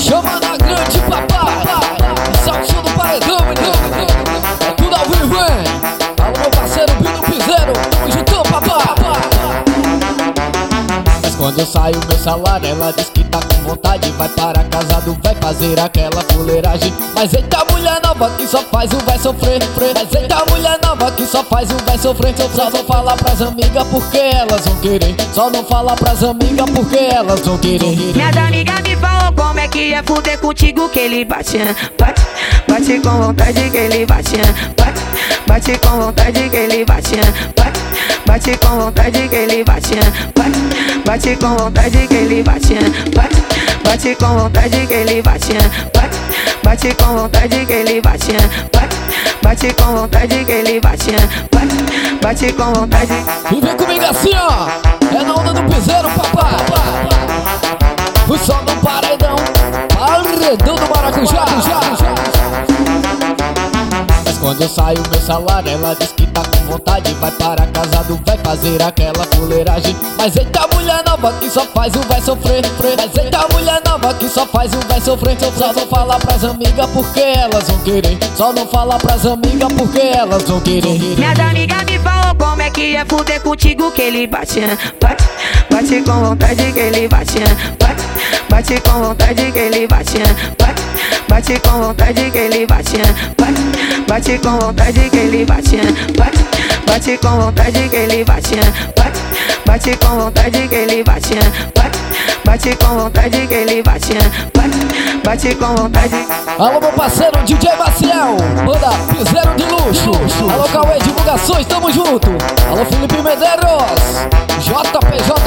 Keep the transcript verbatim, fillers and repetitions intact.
Chama na grande, papai. Saltinho do paredão, menino. É tudo ao vivo, hein? Alô, meu parceiro Pino Piseiro. Tamo juntão, papai. Mas quando eu saio meu salário, ela diz que tá com vontade. Vai para a casa do véi fazer aquela fuleiragem. Mas eita mulher nova que só faz o véi sofrer. Mas eita mulher nova que só faz o véi sofrer. Só não fala pras amigas porque elas vão querer. Só não fala pras amigas porque elas vão querer. Minhas amigas me falam como é que é fuder contigo, que ele bate, bate, bate com vontade, que ele bate, bate, bate com vontade, que ele bate, bate, bate com vontade, que ele bate, bate, bate com vontade, que ele bate, bate, bate com vontade, que ele bate, bate, bate com vontade, que ele bate, bate, bate com vontade, que ele bate, bate, bate com vontade. E vem comigo assim, ó. É na onda do piseiro, papai. O som do paredão, paredão do maracujá. Mas quando eu saio meu salário, ela diz que tá com vontade. Vai para a casa do véi fazer aquela fuleiragem. Mas eita mulher nova que só faz o véi sofrer. Mas eita mulher nova que só faz o véi sofrer. Só não fala pras amigas porque elas vão querer. Só não fala pras amigas porque elas vão querer. Minhas amigas me falam como é que é fuder contigo, que ele bate, bate, bate com vontade, que ele bate, bate, bate com vontade, que ele bate, bate, bate com vontade, que ele bate, bate, bate com vontade, que ele bate, bate, bate com vontade, que ele bate, bate, bate com vontade, que ele bate, bate, bate com vontade, que ele bate, bate, bate com vontade. Alô, meu parceiro D J Maciel, banda Piseiro de Luxo. Alô, Cauê Divulgações, tamo junto. Alô, Felipe Medeiros, J P J